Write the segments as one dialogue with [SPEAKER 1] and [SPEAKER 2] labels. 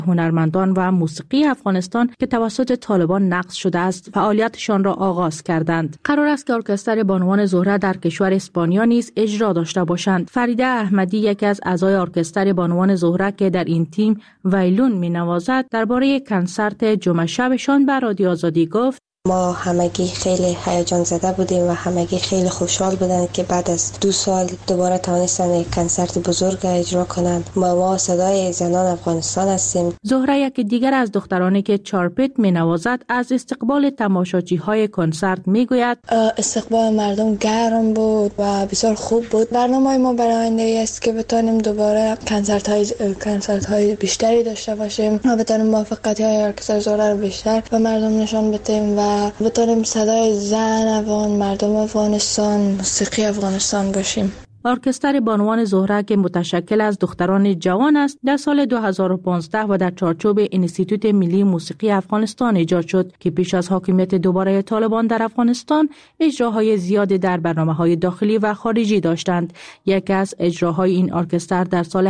[SPEAKER 1] هنرمندان و موسیقی افغانستان که توسط طالبان نقض شده است فعالیتشان را آغاز کردند. قرار است که ارکستر بانوان زهره در کشور اسپانیا نیز اجرا داشته باشند. فریده احمدی یکی از اعضای ارکستر بانوان زهره که در این تیم ویلون می‌نوازد درباره کنسرت جمعه شبشان به رادیو آزادی گفت:
[SPEAKER 2] ما همگی خیلی هیجان زده بودیم و همگی خیلی خوشحال بودند که بعد از 2 سال دوباره توانستند یک کنسرت بزرگ اجرا کنند. ما صدای زنان افغانستان هستیم.
[SPEAKER 1] زهره یکی دیگر از دخترانی که چارپت می‌نوازد از استقبال تماشاچی‌های کنسرت می‌گوید:
[SPEAKER 2] استقبال مردم گرم بود و بسیار خوب بود. برنامه ما برای آینده است که بتونیم دوباره کنسرت‌های بیشتری داشته باشیم و بتونیم موفقیت‌های ارکستر زهره رو بیشتر به مردم نشان بدیم و بتونیم صدای زن افغان، مردم افغانستان، موسیقی افغانستان باشیم.
[SPEAKER 1] ارکستر بانوان زهره که متشکل از دختران جوان است در سال 2015 و در چارچوب انستیتوت ملی موسیقی افغانستان ایجاد شد که پیش از حاکمیت دوباره طالبان در افغانستان اجراهای زیادی در برنامه‌های داخلی و خارجی داشتند. یکی از اجراهای این ارکستر در سال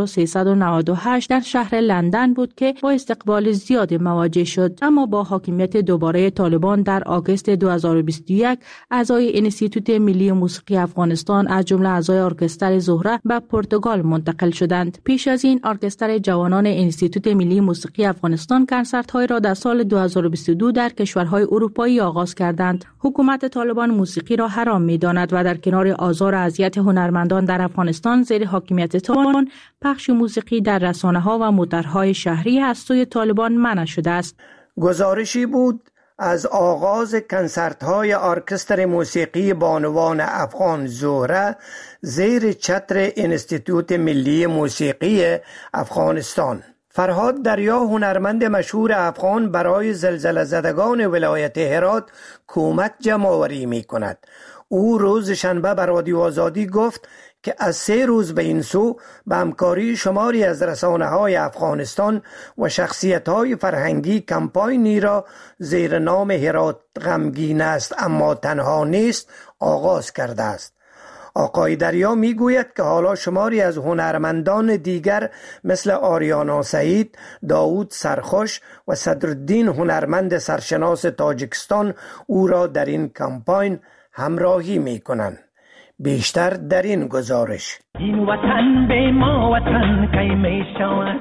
[SPEAKER 1] 1398 در شهر لندن بود که با استقبال زیادی مواجه شد، اما با حاکمیت دوباره طالبان در آگوست 2021 اعضای انستیتوت ملی موسیقی افغانستان از جمله اعضای ارکستر زهره به پرتغال منتقل شدند. پیش از این ارکستر جوانان انستیتوت ملی موسیقی افغانستان کنسرت‌های را در سال 2022 در کشورهای اروپایی آغاز کردند. حکومت طالبان موسیقی را حرام می‌داند و در کنار آزار و اذیت هنرمندان در افغانستان زیر حاکمیت طالبان پخش موسیقی در رسانه‌ها و موترهای شهری از سوی طالبان منع شده است.
[SPEAKER 3] گزارشی بود از آغاز کنسرت‌های ارکستر موسیقی بانوان افغان زهره زیر چتر انستیتوت ملی موسیقی افغانستان. فرهاد دریا هنرمند مشهور افغان برای زلزله زدگان ولایت هرات کمک جمع‌آوری می‌کند. او روز شنبه به رادیو آزادی گفت که از 3 روز به این سو به همکاری شماری از رسانه‌های افغانستان و شخصیت‌های فرهنگی کمپاینی را زیر نام هرات غمگین است اما تنها نیست آغاز کرده است. آقای دریا میگوید که حالا شماری از هنرمندان دیگر مثل آریانا سعید، داوود سرخوش و صدرالدین هنرمند سرشناس تاجیکستان او را در این کمپاین همراهی می‌کنند. بیشتر در این گزارش.
[SPEAKER 4] این وطن به ما وطن کی میشود.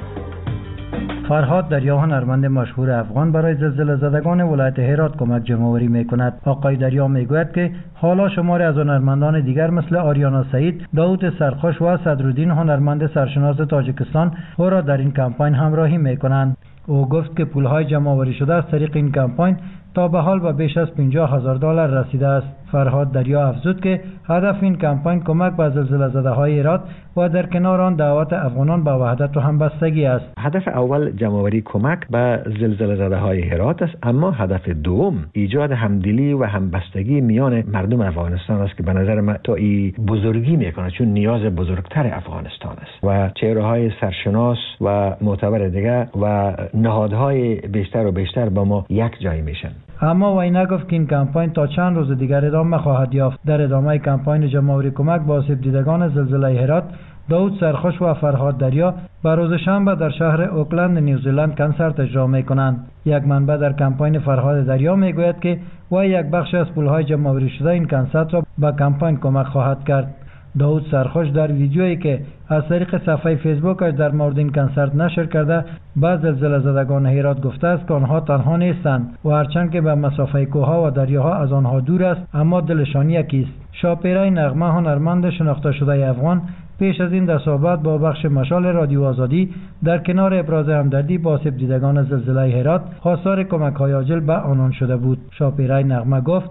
[SPEAKER 5] فرهاد دریا هنرمند مشهور افغان برای زلزله زدگان ولایت هرات کمک جمع‌آوری می‌کند. آقای دریا میگوید که حالا شماری از هنرمندان دیگر مثل آریانا سعید، داوود سرخوش و صدرالدین هنرمند سرشناس تاجیکستان او را در این کمپاین همراهی می‌کنند. او گفت که پول‌های جمع‌آوری شده از طریق این کمپاین تا به حال به بیش از $50,000 رسیده است. فرهاد دریا افزود که هدف این کمپاین کمک به زلزله زده‌های هرات و در کنار آن دعوت افغانان به وحدت و همبستگی است.
[SPEAKER 6] هدف اول جمع‌آوری کمک به زلزله زده‌های هرات است، اما هدف دوم ایجاد همدلی و همبستگی میان مردم افغانستان است که به نظر من تا این بزرگی میکنه، چون نیاز بزرگتر افغانستان است و چهره‌های سرشناس و معتبر دیگر و نهادهای بیشتر و بیشتر با ما یک جای میشن.
[SPEAKER 5] اما وی نگفت که این کمپاین تا چند روز دیگر ادامه خواهد یافت. در ادامه کمپاین جمع‌آوری کمک به آسیب دیدگان زلزله هرات، داوود سرخوش و فرهاد دریا به روز شنبه در شهر اوکلند نیوزیلند کنسرت اجرا می‌کنند. یک منبع در کمپاین فرهاد دریا میگوید که وی یک بخش از پول‌های جمع‌آوری شده این کنسرت را به کمپاین کمک خواهد کرد. داوود سرخوش در ویدیویی که از طریق صفحه فیسبوکش در مورد این کنسرت نشر کرده به زلزله زدگان هرات گفته است که آنها تنها نیستند و هرچند که به مسافه کوهها و دریاها از آنها دور است اما دلشان یکی است. شاپیره نغمه هنرمند شناخته شده افغان پیش از این در صحبت با بخش مشال رادیو آزادی در کنار ابراز همدردی با آسیب دیدگان زلزله هرات خواستار کمک‌های عاجل به آنان شده بود. شاپیره نغمه گفت: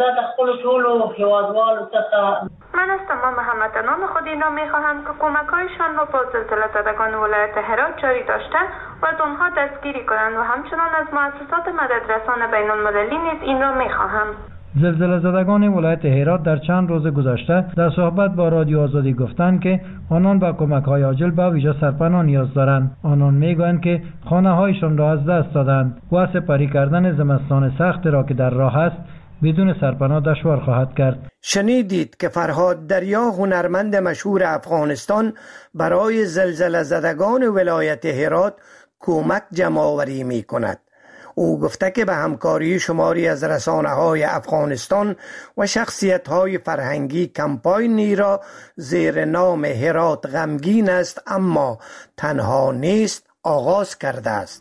[SPEAKER 7] من از تمام هموطنان خود اینا میخواهم که کمک‌هایشان را با زلزله زدگان ولایت هرات جاری داشتن و از آنها دستگیری کنند و همچنان از مؤسسات مددرسان بین‌المللی نیز این را میخواهم.
[SPEAKER 5] زلزله زدگان ولایت هرات در چند روز گذشته در صحبت با رادیو آزادی گفتند که آنان با کمک‌های عاجل به ویژه سرپناه نیاز دارند. آنان میگویند که خانه‌هایشان را از دست دادند و سپری کردن زمستان سخت را که در راه است بدون سرپناه دشوار خواهد کرد.
[SPEAKER 3] شنیدید که فرهاد دریا هنرمند مشهور افغانستان برای زلزله زدگان ولایت هرات کمک جمع آوری می کند. او گفته که به همکاری شماری از رسانه‌های افغانستان و شخصیت‌های فرهنگی کمپاینی را زیر نام هرات غمگین است اما تنها نیست آغاز کرده است.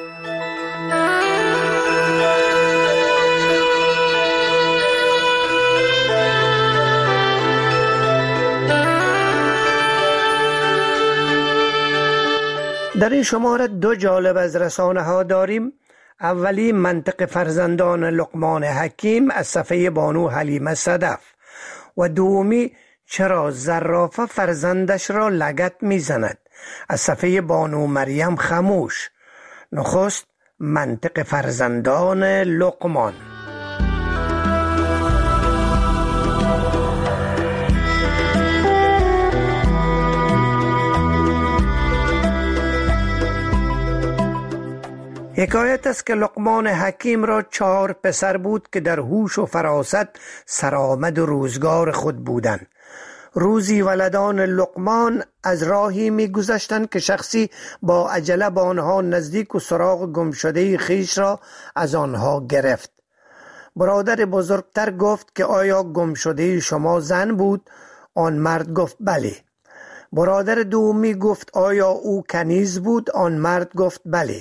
[SPEAKER 3] در این شماره دو جالب از رسانه‌ها داریم. اولی منطق فرزندان لقمان حکیم از صفحه بانو حلیمه صدف و دومی چرا زرافه فرزندش را لگد میزند از صفحه بانو مریم خموش. نخست منطق فرزندان لقمان. حکایت است که لقمان حکیم را 4 پسر بود که در هوش و فراست سرآمد و روزگار خود بودند. روزی ولدان لقمان از راهی می گذشتند که شخصی با عجله به آنها نزدیک و سراغ گمشده خویش را از آنها گرفت. برادر بزرگتر گفت که آیا گمشده شما زن بود؟ آن مرد گفت بله. برادر دومی گفت آیا او کنیز بود؟ آن مرد گفت بله.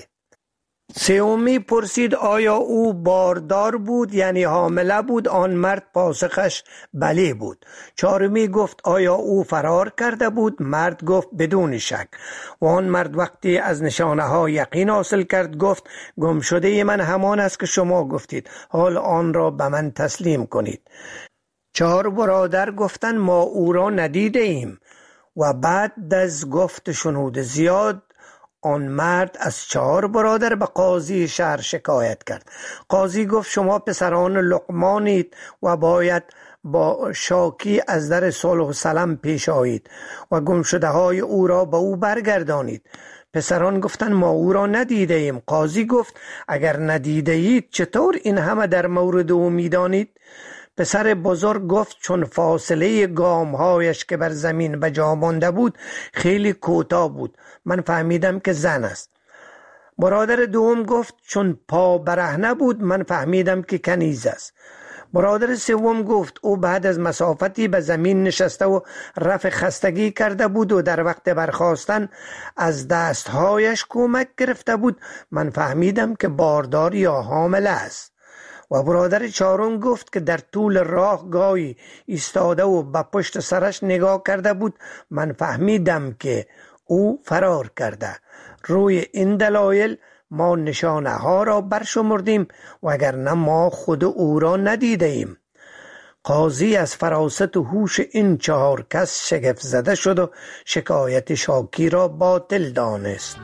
[SPEAKER 3] سومی پرسید آیا او باردار بود یعنی حامله بود؟ آن مرد پاسخش بله بود. چهارمی گفت آیا او فرار کرده بود؟ مرد گفت بدون شک. و آن مرد وقتی از نشانه ها یقین حاصل کرد گفت گم شده من همان است که شما گفتید، حال آن را به من تسلیم کنید. 4 برادر گفتند ما او را ندیده ایم و بعد از گفت شنود زیاد آن مرد از 4 برادر به قاضی شهر شکایت کرد. قاضی گفت شما پسران لقمانید و باید با شاکی از در صلح و سلام پیش آیید و گمشده های او را به او برگردانید. پسران گفتند ما او را ندیده ایم. قاضی گفت اگر ندیده اید چطور این همه در مورد او میدانید؟ پسر بزرگ گفت چون فاصله گامهایش که بر زمین به جا مانده بود خیلی کوتاه بود من فهمیدم که زن است. برادر دوم گفت چون پا برهنه بود من فهمیدم که کنیز است. برادر سوم گفت او بعد از مسافتی به زمین نشسته و رفع خستگی کرده بود و در وقت برخاستن از دستهایش کمک گرفته بود من فهمیدم که باردار یا حامله است. و برادر چهارم گفت که در طول راه گاهی ایستاده و به پشت سرش نگاه کرده بود من فهمیدم که او فرار کرده. روی این دلایل ما نشانه ها را برشمردیم وگرنه ما خود او را ندیده ایم. قاضی از فراست و هوش این 4 کس شگفت زده شد و شکایت شاکی را باطل دانست.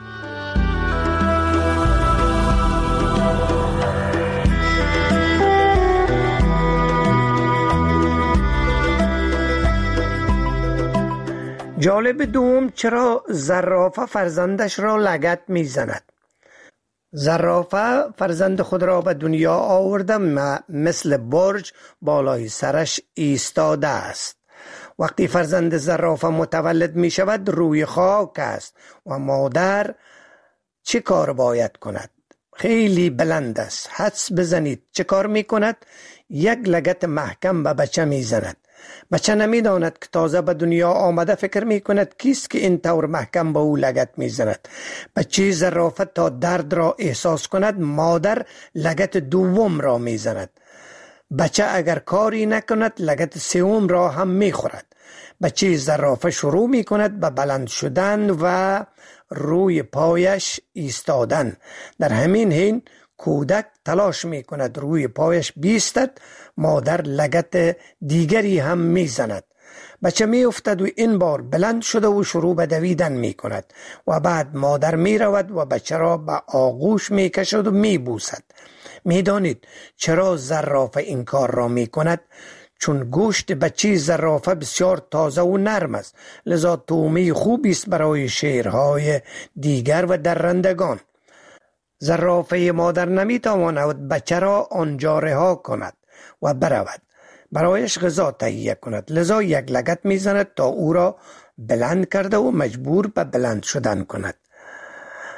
[SPEAKER 3] جالب دوم چرا زرافه فرزندش را لگد میزند. زرافه فرزند خود را به دنیا آورده مثل برج بالای سرش ایستاده است. وقتی فرزند زرافه متولد می شود روی خاک است و مادر چه کار باید کند؟ خیلی بلند است. حدس بزنید چه کار می کند؟ یک لگد محکم به بچه می زند. بچه نمی داند که تازه به دنیا آمده فکر می کند کیست که این طور محکم به او لگد می زند. بچه زرافه تا درد را احساس کند مادر لگد دوم را می زند. بچه اگر کاری نکند لگد سوم را هم می خورد. بچه زرافه شروع می کند به بلند شدن و روی پایش ایستادن. در همین حین کودک تلاش می کند روی پایش بیستد. مادر لگد دیگری هم می زند. بچه می افتد و این بار بلند شده و شروع به دویدن می کند و بعد مادر می رود و بچه را به آغوش می کشد و می بوسد. می دانید چرا زرافه این کار را می کند؟ چون گوشت بچه زرافه بسیار تازه و نرم است، لذا طعمه خوبی است برای شیرهای دیگر و درندگان. زرافه مادر نمی تواند بچه را آنجا رها کند و برود برایش غذا تهیه کند، لذا یک لگد می زند تا او را بلند کرده و مجبور به بلند شدن کند.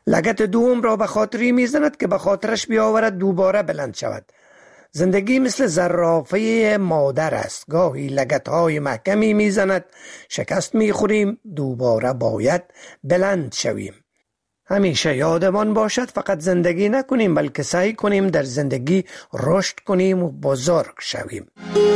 [SPEAKER 3] لگد دوم را به خاطری میزند که به خاطرش بیاورد دوباره بلند شود. زندگی مثل زرافه مادر است. گاهی لگدهای محکمی میزند، شکست میخوریم، دوباره باید بلند شویم. همیشه یادمان باشد فقط زندگی نکنیم، بلکه سعی کنیم در زندگی رشد کنیم و بزرگ شویم.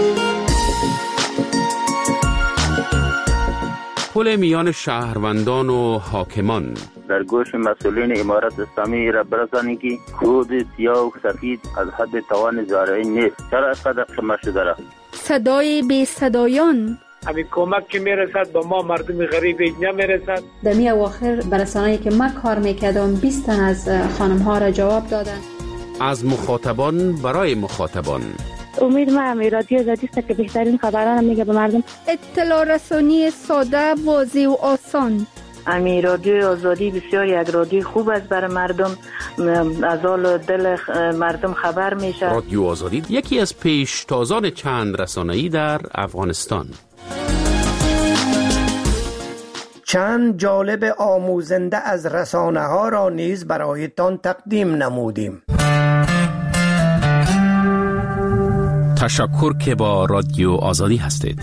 [SPEAKER 8] پل میان شهروندان و حاکمان.
[SPEAKER 9] در گوش مسئولین امارت اسلامی را برسانی که کود سیاه و سفید از حد توان زارعی نیست. چرا اینقدر خمه شده را؟
[SPEAKER 10] صدای بی صدایان.
[SPEAKER 11] همین کمک که میرسد به ما مردم غریب نمیرسد.
[SPEAKER 12] در می اواخر برسانه‌ای که من کار میکردم 20 تن از خانم ها را جواب دادن.
[SPEAKER 8] از مخاطبان برای مخاطبان.
[SPEAKER 13] امید ما رادیو آزادی است که بهترین خبران میگه به مردم.
[SPEAKER 10] اطلاع رسانی ساده، واضح و آسان.
[SPEAKER 14] امی رادیو آزادی بسیار یک رادیو خوب است برای مردم، از حال دل مردم خبر میشه.
[SPEAKER 8] رادیو آزادی یکی از پیشتازان چند رسانه‌ای در افغانستان.
[SPEAKER 3] چند جالب آموزنده از رسانه ها را نیز برایتان تقدیم نمودیم.
[SPEAKER 8] تشکر که با رادیو آزادی هستید.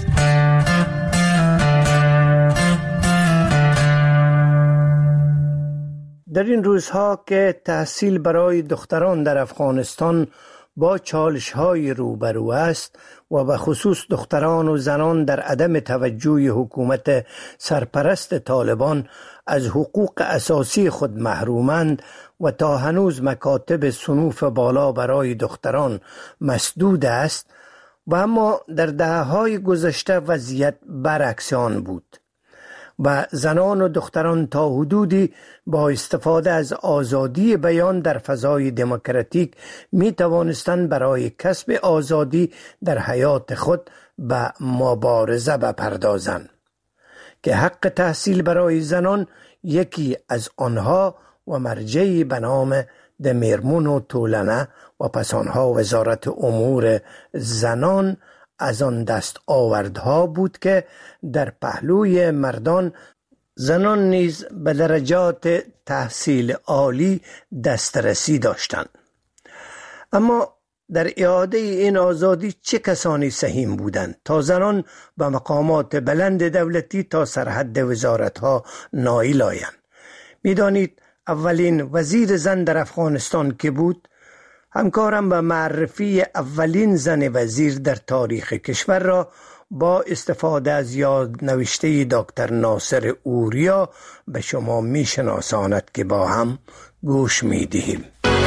[SPEAKER 3] در این روزها که تحصیل برای دختران در افغانستان با چالش‌های روبرو است و به خصوص دختران و زنان در عدم توجه حکومت سرپرست طالبان از حقوق اساسی خود محرومند و تا هنوز مکاتب صنوف بالا برای دختران مسدود است، و اما در دهه‌های گذشته وضعیت برعکس آن بود و زنان و دختران تا حدودی با استفاده از آزادی بیان در فضای دموکراتیک می توانستند برای کسب آزادی در حیات خود به مبارزه بپردازند که حق تحصیل برای زنان یکی از آنها و مرجعی به نام دمیرمون و طولنه و پس آنها وزارت امور زنان از آن دست آوردها بود که در پهلوی مردان زنان نیز به درجات تحصیل عالی دسترسی داشتند. اما در اعاده این آزادی چه کسانی سهیم بودند تا زنان به مقامات بلند دولتی تا سرحد وزارتها نائل آیند؟ می‌دانید اولین وزیر زن در افغانستان که بود، همکارم به معرفی اولین زن وزیر در تاریخ کشور را با استفاده از یادنوشته دکتر ناصر اوریا به شما میشناساند که با هم گوش میدهیم.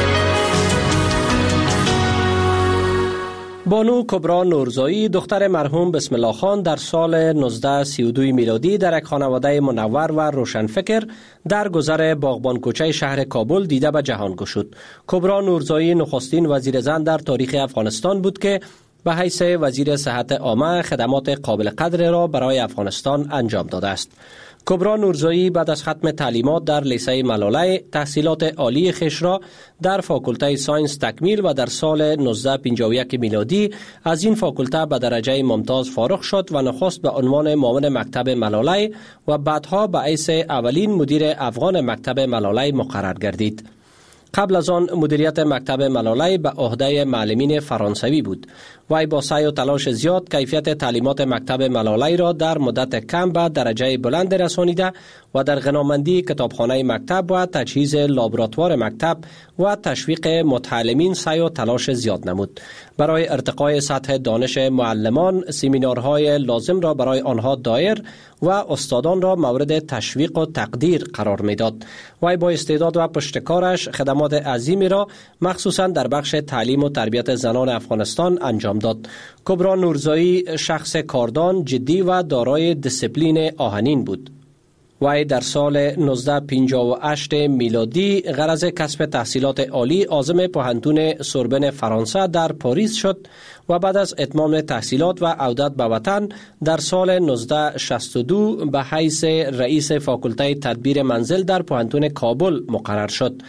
[SPEAKER 15] بانو کبرا نورزایی دختر مرحوم بسم الله خان در سال 1932 میلادی در یک خانواده منور و روشنفکر در گذر باغبان کوچه شهر کابل دیده به جهان گشود. کبرا نورزایی نخستین وزیر زن در تاریخ افغانستان بود که به حیث وزیر صحت عامه خدمات قابل قدر را برای افغانستان انجام داده است. کبرا نورزایی بعد از ختم تعلیمات در لیسه ملاله تحصیلات عالی خویش را در فاکولته ساینس تکمیل و در سال 1951 میلادی از این فاکولته به درجه ممتاز فارغ شد و نخست به عنوان معاون مکتب ملاله و بعدها به حیث اولین مدیر افغان مکتب ملاله مقرر گردید. قبل از آن مدیریت مکتب ملاله به عهده معلمین فرانسوی بود. وی با سعی و تلاش زیاد کیفیت تعلیمات مکتب ملاله را در مدت کم به درجه بلند رسانیده و در غنامندی کتابخانه مکتب و تجهیز لابراتوار مکتب و تشویق متعلمین سعی و تلاش زیاد نمود. برای ارتقای سطح دانش معلمان سمینارهای لازم را برای آنها دایر و استادان را مورد تشویق و تقدیر قرار میداد. وی با استعداد و پشتکارش خدمات عظیمی را مخصوصا در بخش تعلیم و تربیت زنان افغانستان انجام داد. کبرا نورزایی شخص کاردان، جدی و دارای دیسیپلین آهنین بود. وی در سال 1958 میلادی غرض کسب تحصیلات عالی عازم پوهنتون سوربن فرانسه در پاریس شد و بعد از اتمام تحصیلات و عودت به وطن در سال 1962 به حیث رئیس فاکولته تدبیر منزل در پوهنتون کابل مقرر شد.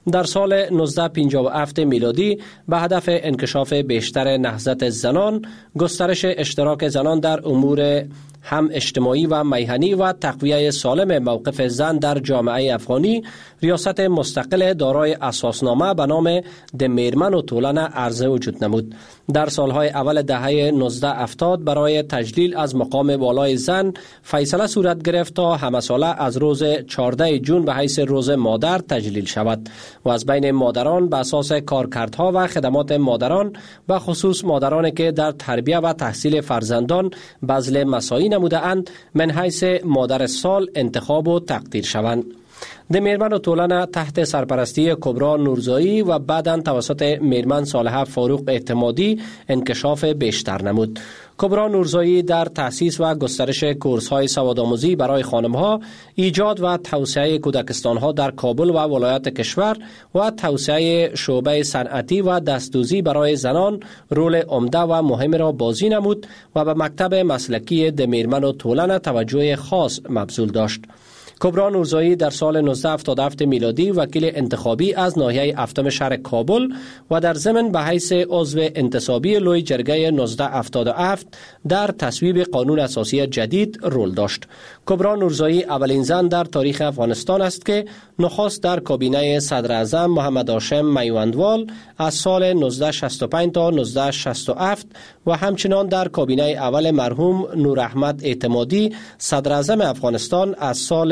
[SPEAKER 15] در سال 1957 میلادی به هدف انکشاف بیشتر نهضت زنان، گسترش اشتراک زنان در امور هم اجتماعی و میهنی و تقویه سالم موقف زن در جامعه افغانی، ریاست مستقل دارای اساسنامه به نام د میرمن و طولن عرضه وجود نمود. در سالهای اول دهه 1970 برای تجلیل از مقام والای زن فیصله صورت گرفت تا همه ساله از روز 14 جون به حیث روز مادر تجلیل شود و از بین مادران به اساس کارکردها و خدمات مادران و خصوص مادرانی که در تربیه و تحصیل فرزندان بذل مساعی نموده اند من حیث مادر سال انتخاب و تقدیر شوند. د میرمن و طولن تحت سرپرستی کبرا نورزایی و بعداً توسط میرمن صالحه فاروق اعتمادی انکشاف بیشتر نمود. کبرا نورزایی در تأسیس و گسترش کورس‌های سوادآموزی برای خانم‌ها، ایجاد و توسعه کودکستان‌ها در کابل و ولایات کشور و توسعه شعبه صنعتی و دستدوزی برای زنان رول عمده و مهم را بازی نمود و به مکتب مسلکی د میرمن و طولن توجه خاص مبذول داشت. کبرا نورزایی در سال 1977 میلادی وکیل انتخابی از ناحیه هفتم شهر کابل و در ضمن به حیث عضو انتصابی لوی جرگه 1977 در تصویب قانون اساسی جدید رول داشت. کبرا نورزایی اولین زن در تاریخ افغانستان است که نخست در کابینه صدر اعظم محمد هاشم میوندوال از سال 1965 تا 1967 و همچنان در کابینه اول مرحوم نور احمد اعتمادی صدر اعظم افغانستان از سال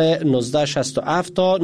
[SPEAKER 15] 1967 تا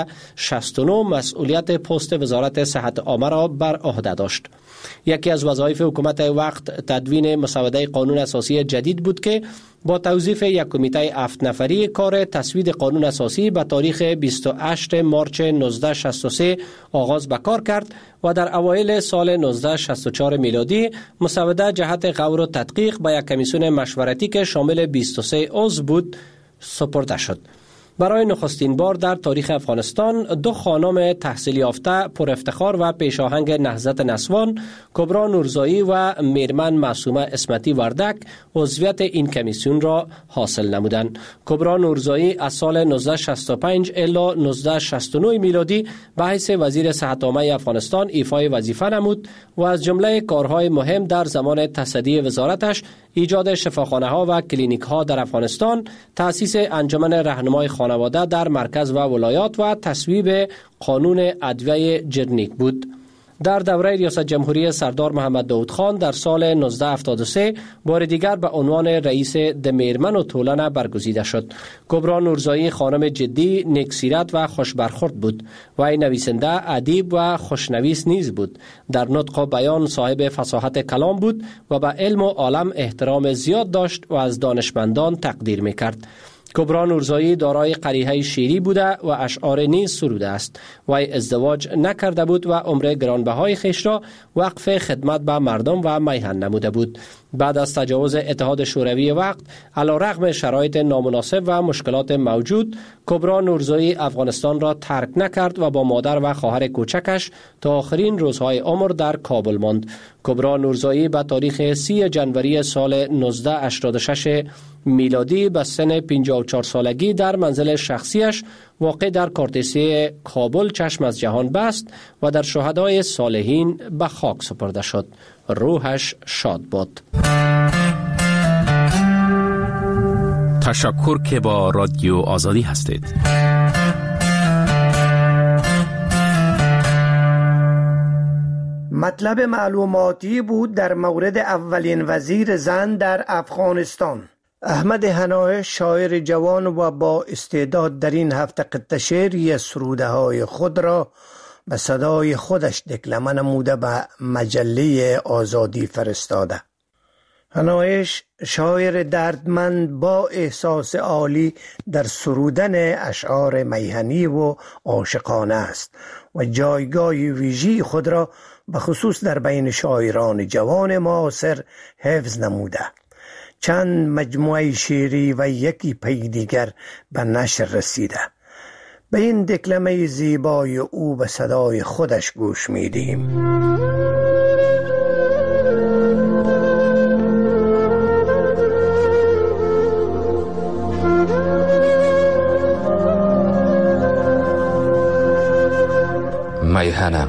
[SPEAKER 15] 1969 مسئولیت پست وزارت صحت عامه را بر عهده داشت. یکی از وظایف حکومت وقت تدوین مسوده قانون اساسی جدید بود که با توظیف یک کمیته 7 نفری کار تصویب قانون اساسی به تاریخ 28 مارچ 1963 آغاز به کار کرد و در اوایل سال 1964 میلادی مسوده جهت غور و تدقیق به یک کمیسیون مشورتی که شامل 23 عضو بود سپرده شد. برای نخستین بار در تاریخ افغانستان دو خانم تحصیل یافته پر افتخار و پیشاهنگ نهضت نسوان، کبرا نورزایی و میرمن معصومه اسمتی وردک، عضویت این کمیسیون را حاصل نمودند. کبرا نورزایی از سال 1965 الی 1969 میلادی به حیث وزیر صحت عامه افغانستان ایفای وظیفه نمود و از جمله کارهای مهم در زمان تصدی وزارتش ایجاد شفاخانه‌ها و کلینیک‌ها در افغانستان، تأسیس انجمن راهنمای خانواده در مرکز و ولایات و تصویب قانون ادویه جرنیک بود. در دوره ریاست جمهوری سردار محمد داود خان در سال 1973 بار دیگر به عنوان رئیس د میرمن و طولن برگزیده شد. کبرا نورزایی خانم جدی، نیکسیرت و خوشبرخورد بود. وی نویسنده، ادیب و خوشنویس نیز بود. در نطق و بیان صاحب فصاحت کلام بود و به علم و عالم احترام زیاد داشت و از دانشمندان تقدیر می‌کرد. کبرا نورزایی دارای قریحه شیری بوده و اشعار نیز سروده است. وی ازدواج نکرده بود و عمر گرانبهای خیش را وقف خدمت به مردم و میهن نموده بود. بعد از تجاوز اتحاد شوروی وقت، علیرغم شرایط نامناسب و مشکلات موجود، کبرا نورزایی افغانستان را ترک نکرد و با مادر و خواهر کوچکش تا آخرین روزهای عمر در کابل ماند. کبرا نورزایی به تاریخ 30 جنوری سال 1986 میلادی به سن 54 سالگی در منزل شخصیش واقع در کارتسی کابل چشم از جهان بست و در شهدای صالحین به خاک سپرده شد. روحش شاد باد.
[SPEAKER 8] تشکر که با رادیو آزادی هستید.
[SPEAKER 3] مطلب معلوماتی بود در مورد اولین وزیر زن در افغانستان. احمد حنای شاعر جوان و با استعداد در این هفته قطعه شعری سروده های خود را به صدای خودش دکلمه نموده به مجله آزادی فرستاده. حنایش شاعر دردمند با احساس عالی در سرودن اشعار میهنی و عاشقانه است و جایگاه ویژه‌ای خود را به خصوص در بین شاعران جوان معاصر حفظ نموده. چند مجموعه شعری و یکی پی دیگر به نشر رسیده. به این دکلمه زیبای او به صدای خودش گوش میدیم.
[SPEAKER 16] میهنم،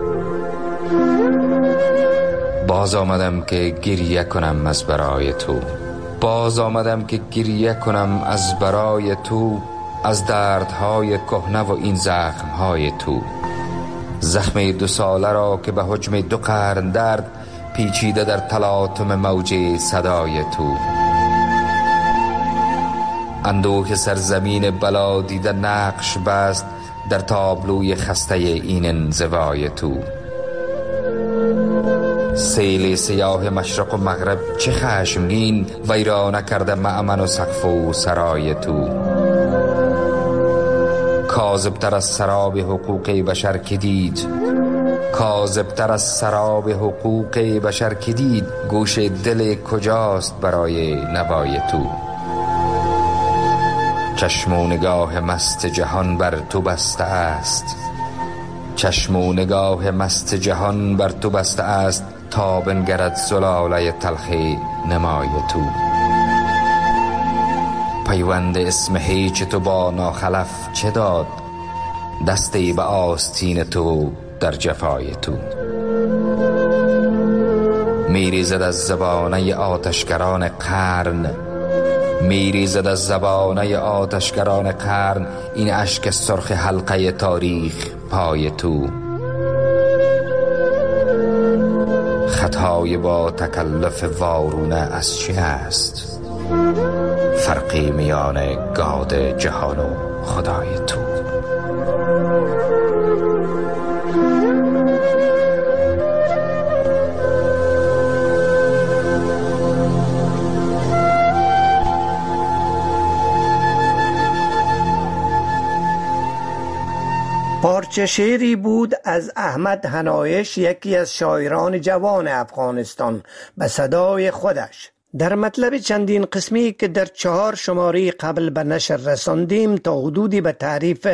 [SPEAKER 16] باز آمدم که گریه کنم از برای تو، باز آمدم که گریه کنم از برای تو، از دردهای کهنه و این زخمهای تو. زخم 2 ساله را که به حجم 2 قرن درد پیچیده در تلاطم موج صدای تو. اندوه سرزمین بلا دیده نقش بست در تابلوی خسته این انزوای تو. سیل سیاه مشرق و مغرب چه خشمگین ویرانه کرده مأمن و سقف و سرای تو. کاذب‌تر از سراب حقوق بشر که دید، کاذب‌تر از سراب حقوق بشر که دید، گوش دل کجاست برای نوای تو. چشم و نگاه مست جهان بر تو بسته است، چشم و نگاه مست جهان بر تو بسته است، تا بنگرد زلاله تلخ نمای تو. پیوند اسم هیچ تو با ناخلف چه داد، دستی به آستین تو در جفای تو. میریزد از زبانه آتشگران قرن، میریزد از زبانه آتشگران قرن، این اشک سرخ حلقه تاریخ پای تو. خطای با تکلف وارونه از چه است، فرقی میان گاد جهان و خدای تو.
[SPEAKER 3] پارچه شعری بود از احمد حنایش، یکی از شاعران جوان افغانستان، به صدای خودش. در مطلب چندین قسمی که در 4 شماره قبل به نشر رساندیم تا حدودی به تعریف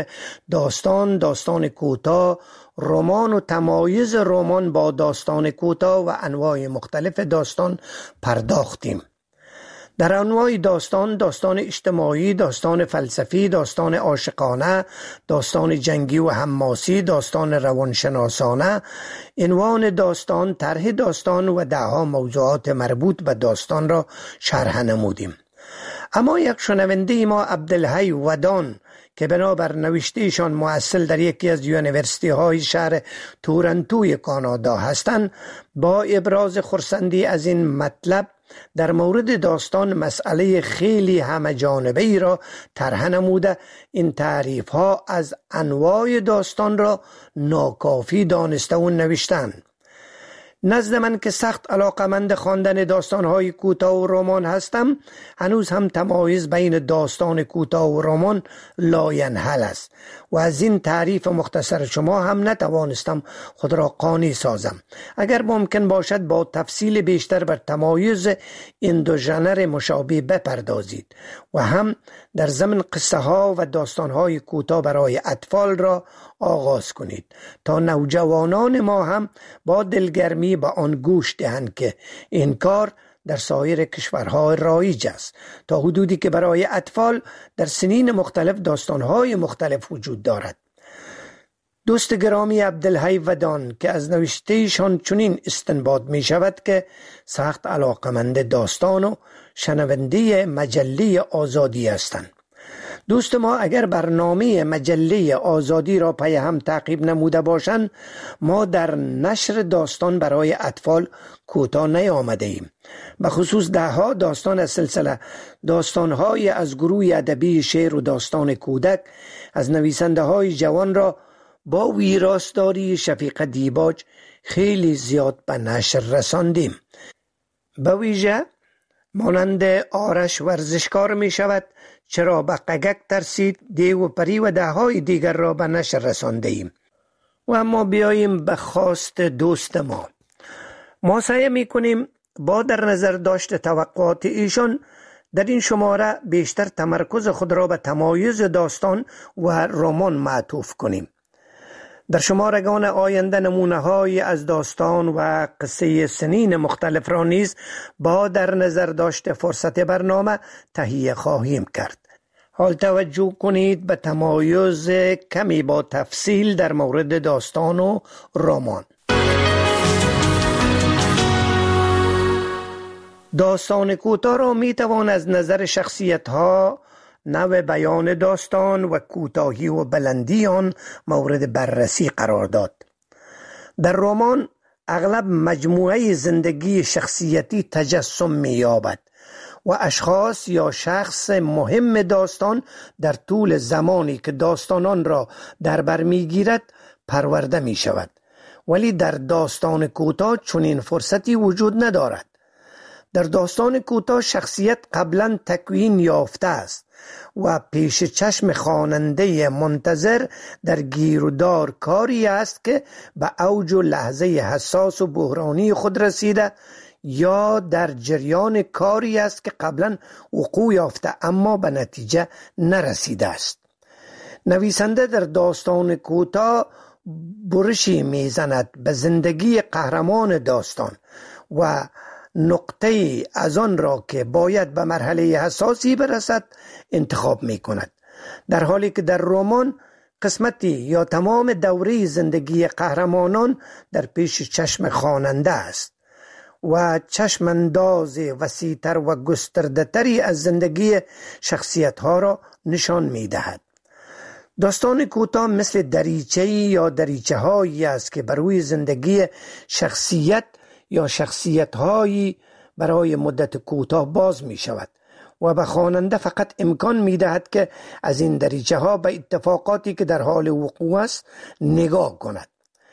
[SPEAKER 3] داستان کوتاه، رمان و تمایز رمان با داستان کوتاه و انواع مختلف داستان پرداختیم. در انواع داستان اجتماعی، داستان فلسفی، داستان عاشقانه، داستان جنگی و حماسی، داستان روانشناسانه، عنوان داستان، طرح داستان و دهها موضوعات مربوط به داستان را شرح نمودیم. اما یک شنونده ما عبدالحی ودان که بنابر نوشتهشان محصل در یکی از یونیورسیتی های شهر تورنتوی کانادا هستند، با ابراز خرسندی از این مطلب در مورد داستان مسئله خیلی همه جانبه ای را طرح نموده این تعریف ها از انواع داستان را ناکافی دانسته و نوشتند. نزد من که سخت علاقمند خواندن داستان‌های کوتاه و رمان هستم، هنوز هم تمایز بین داستان کوتاه و رمان لاینحل است و از این تعریف مختصر شما هم نتوانستم خود را قانع سازم. اگر ممکن باشد با تفصیل بیشتر بر تمایز این 2 ژانر مشابه بپردازید و هم در ضمن قصه ها و داستان های کوتاه برای اطفال را آغاز کنید تا نوجوانان ما هم با دلگرمی به آن گوش دهند که این کار در سایر کشورها رایج است، تا حدودی که برای اطفال در سنین مختلف داستانهای مختلف وجود دارد. دوست گرامی عبدالحی ودان که از نوشتهشان چنین استنباط می شود که سخت علاقمند داستان و شنونده مجله آزادی هستند. دوست ما اگر برنامه مجله آزادی را پی هم تعقیب نموده باشند، ما در نشر داستان برای اطفال کوتاه نیامده ایم. به خصوص 10 داستان از سلسله داستان‌های از گروه ادبی شعر و داستان کودک از نویسنده های جوان را با ویراستاری شفیق دیباج خیلی زیاد به نشر رساندیم. به ویژه مانند آرش ورزشکار می شود، چرا به قگک ترسید، دیو و پری و 10 دیگر را به نشر رسانده ایم. و اما بیاییم به خواست دوست ما سعی می کنیم با در نظر داشت توقعات ایشان در این شماره بیشتر تمرکز خود را به تمایز داستان و رمان معطوف کنیم. در شمارگان آینده نمونه‌های از داستان و قصه سنین مختلف را نیز با در نظر داشت فرصت برنامه تهیه خواهیم کرد. حال توجه کنید به تمایز کمی با تفصیل در مورد داستان و رمان. داستان کوتاه را می توان از نظر شخصیت ها، نوع بیان داستان و کوتاهی و بلندی آن مورد بررسی قرار داد. در رمان اغلب مجموعه زندگی شخصیتی تجسم می یابد و اشخاص یا شخص مهم داستان در طول زمانی که داستانان را در بر می گیرد پرورده می شود. ولی در داستان کوتاه چنین فرصتی وجود ندارد. در داستان کوتاه شخصیت قبلا تکوین یافته است و پیش چشم خواننده منتظر در گیرودار کاری است که به اوج و لحظه حساس و بحرانی خود رسیده، یا در جریان کاری است که قبلا وقوع یافته اما به نتیجه نرسیده است. نویسنده در داستان کوتاه برشی میزند به زندگی قهرمان داستان و نقطه از آن را که باید به مرحله حساسی برسد انتخاب می کند، در حالی که در رمان قسمتی یا تمام دوره زندگی قهرمانان در پیش چشم خواننده است و چشمانداز وسیع‌تر و گسترده‌تری از زندگی شخصیت‌ها را نشان می‌دهد. داستان کوتاه مثل دریچه‌ای یا دریچه‌هایی است که بر روی زندگی شخصیت یا شخصیت‌هایی برای مدت کوتاه باز می‌شود و به خواننده فقط امکان می‌دهد که از این دریچه‌ها به اتفاقاتی که در حال وقوع است نگاه کند.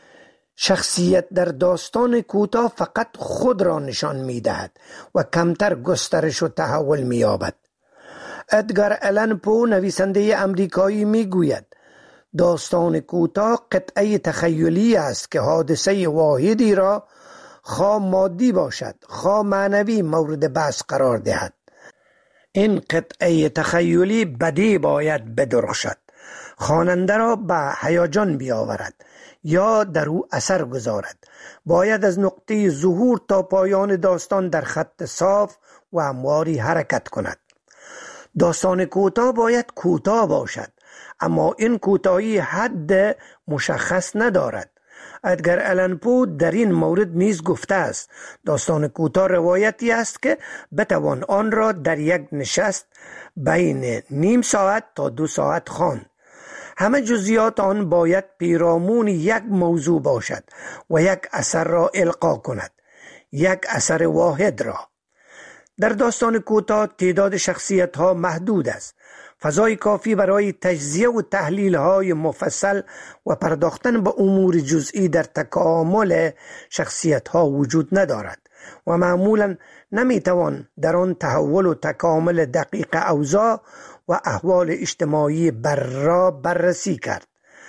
[SPEAKER 3] شخصیت در داستان کوتاه فقط خود را نشان می‌دهد و کمتر گسترش و تحول می‌یابد. ادگار آلن پو نویسنده امریکایی می‌گوید داستان کوتاه قطعه تخیلی است که حادثه واحدی را خواه مادی باشد خواه معنوی مورد بحث قرار دهد. این قطعه تخیلی بدی باید بدرخشد، خواننده را به هیجان بیاورد یا در او اثر گذارد. باید از نقطه ظهور تا پایان داستان در خط صاف و همواری حرکت کند. داستان کوتاه باید کوتاه باشد، اما این کوتاهی حد مشخص ندارد. ادگار آلن پو در این مورد نیز گفته است داستان کوتاه روایتی است که بتوان آن را در یک نشست بین نیم ساعت تا 2 ساعت خواند. همه جزئیات آن باید پیرامون یک موضوع باشد و یک اثر را القا کند، یک اثر واحد را. در داستان کوتاه تعداد شخصیت ها محدود است. فضای کافی برای تجزیه و تحلیل های مفصل و پرداختن به امور جزئی در تکامل شخصیت ها وجود ندارد و معمولا نمیتوان در آن تحول و تکامل دقیق اوضاع و احوال اجتماعی را بررسی کرد.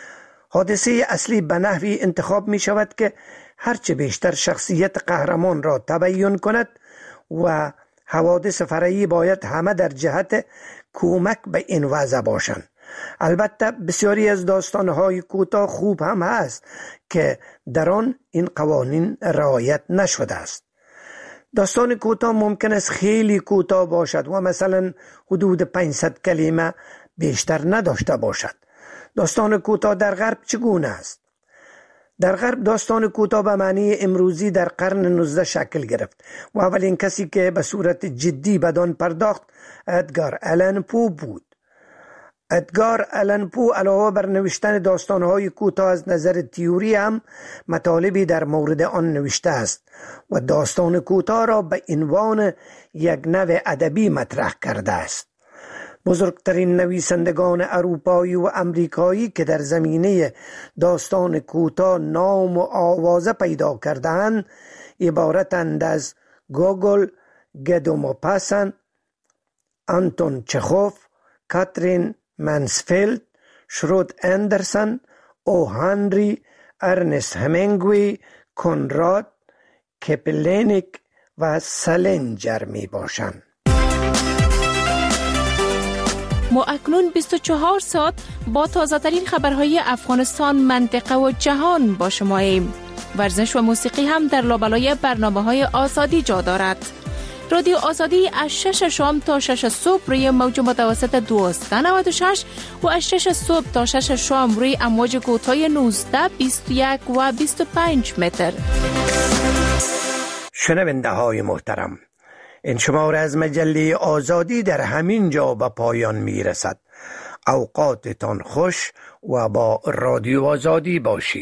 [SPEAKER 3] حادثه اصلی به نحوی انتخاب می شود که هرچه بیشتر شخصیت قهرمان را تبیین کند و حوادث فرعی باید همه در جهت کمک به این وضع باشند. البته بسیاری از داستانهای کوتاه خوب هم هست که در آن این قوانین رعایت نشده است. داستان کوتاه ممکن است خیلی کوتاه باشد و مثلا حدود 500 کلمه بیشتر نداشته باشد. داستان کوتاه در غرب چگونه است؟ در غرب داستان کوتاه به معنی امروزی در قرن 19 شکل گرفت و اولین کسی که به صورت جدی بدان پرداخت ادگار آلن پو بود. ادگار آلن پو علاوه بر نوشتن داستانهای کوتاه از نظر تئوری هم مطالبی در مورد آن نوشته است و داستان کوتاه را به عنوان یک نوع ادبی مطرح کرده است. بزرگترین نویسندگان اروپایی و امریکایی که در زمینه داستان کوتاه نام و آوازه پیدا کردند عبارتند از گوگل، گدو موپاسن، آنتون چخوف، کاترین مانسفیلد، شرود اندرسن، او هنری، ارنست همینگوی، کنراد، کپلینیک و سالینجر می باشند.
[SPEAKER 17] ما اکنون 24 ساعت با تازه ترین خبرهای افغانستان، منطقه و جهان با شماییم. ورزش و موسیقی هم در لابلای برنامه‌های آزادی جا دارد. رادیو آزادی از 6 شام تا 6 صبح روی موج متوسط 1296 و از 6 صبح تا 6 شام روی امواج کوتاه 19، 21 و 25 متر.
[SPEAKER 3] شنونده های محترم، این شماره از مجله آزادی در همین جا به پایان می رسد. اوقاتتان خوش و با رادیو آزادی باشید.